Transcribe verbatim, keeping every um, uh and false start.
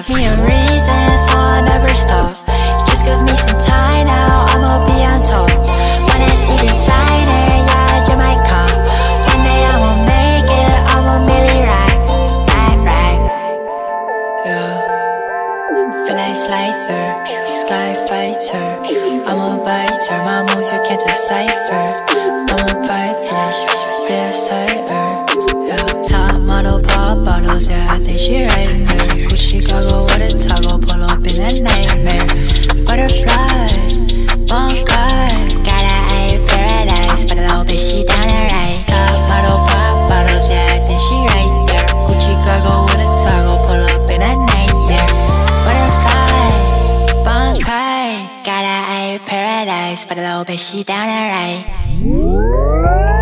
Give me a reason so I'll never stop. Just give me some time now, I'ma be on top. When I see the designer, yeah, Jamaica. One day I'ma make it, I'ma really right, right, right. Yeah. Feel like Slicer, sky fighter. I'm a biter, my moves you can't decipher. I'm a bypass, yeah, cider. Yeah. Top model pop bottles, yeah, I think she right there. Gucci cargo with a toggle, pull up in a nightmare. Butterfly, Bonkai, got a eye paradise for the low bitch, she down the right. Top model pop bottles, yeah, I think she right there. Gucci cargo with a toggle, pull up in a nightmare. Butterfly, Bonkai, got a eye paradise for the low bitch, she down the right.